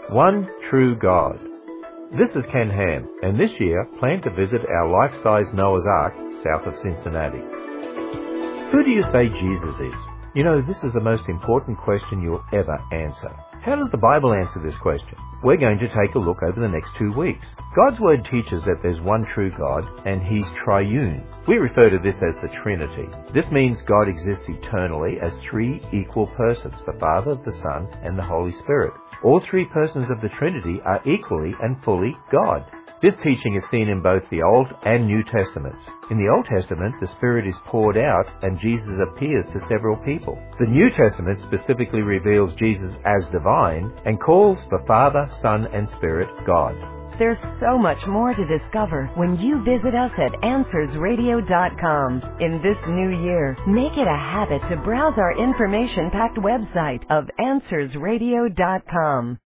One True God. This is Ken Ham, and this year plan to visit our life-size Noah's Ark south of Cincinnati. Who do you say Jesus is? You know, this is the most important question you'll ever answer. How does the Bible answer this question? We're going to take a look over the next 2 weeks. God's Word teaches that there's one true God, and He's triune. We refer to this as the Trinity. This means God exists eternally as three equal persons, the Father, the Son, and the Holy Spirit. All three persons of the Trinity are equally and fully God. This teaching is seen in both the Old and New Testaments. In the Old Testament, the Spirit is poured out and Jesus appears to several people. The New Testament specifically reveals Jesus as divine and calls the Father, Son, and Spirit God. There's so much more to discover when you visit us at AnswersRadio.com. In this new year, make it a habit to browse our information-packed website of AnswersRadio.com.